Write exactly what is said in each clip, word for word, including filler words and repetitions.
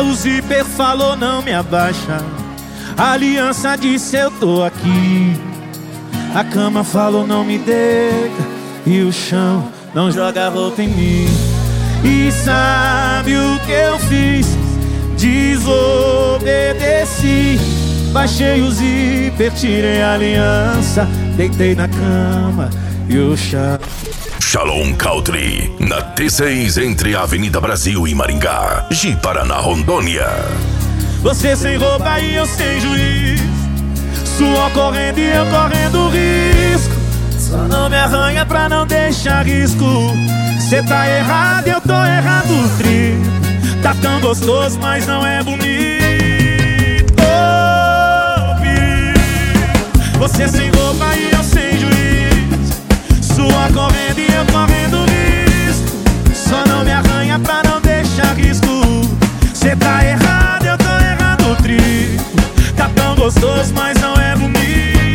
o zíper falou não me abaixa. A aliança disse eu tô aqui. A cama falou não me deita. E o chão não joga roupa em mim. E sabe o que eu fiz? Desobedeci. Baixei o zíper, tirei a aliança, deitei na cama e o chão. Shalom Country, na T seis entre a Avenida Brasil e Maringá, Ji-Paraná, Rondônia. Você sem roupa e eu sem juiz, suor correndo e eu correndo risco. Só não me arranha pra não deixar risco. Cê tá errado, eu tô errado, triplo. Tá tão gostoso, mas não é bonito. Oh, perigo. Você sem roupa e eu sem juiz, suor correndo e eu correndo risco. Só não me arranha pra não deixar risco. Cê tá errado, eu tô errado, triplo. Tá tão gostoso, mas não é bonito.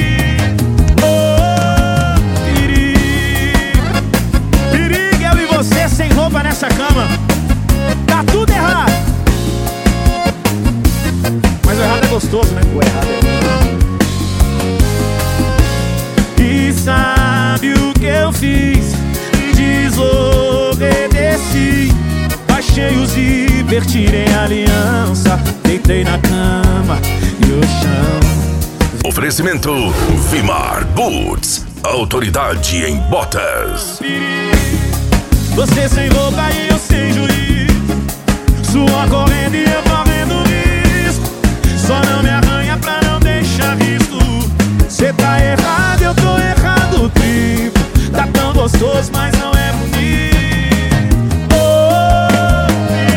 Oh, perigo. Perigo, eu e você sem roupa nessa cama. Tá tudo errado. Mas o errado é gostoso, né? O errado é. E sabe o que eu fiz? Desobedeci. Baixei o zíper, tirei a aliança, deitei na cama e o chão. Oferecimento Vimar Boots, autoridade em botas. Você sem roupa e eu sem juiz, suor correndo e eu correndo risco. Só não me arranha pra não deixar risco. Cê tá errado, eu tô errado, triplo. Tá tão gostoso, mas não é bonito. Oh,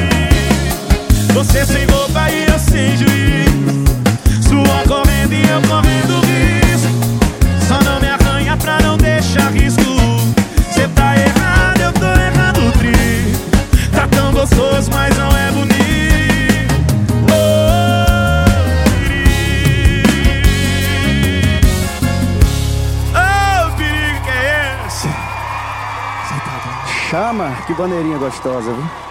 você sem roupa e eu sem juiz, suor correndo e eu correndo risco. Só não me arranha pra não deixar risco. Cê tá errado, eu tô errado, triplo. Tá tão gostoso, mas não é bonito. Chama, que bandeirinha gostosa, viu?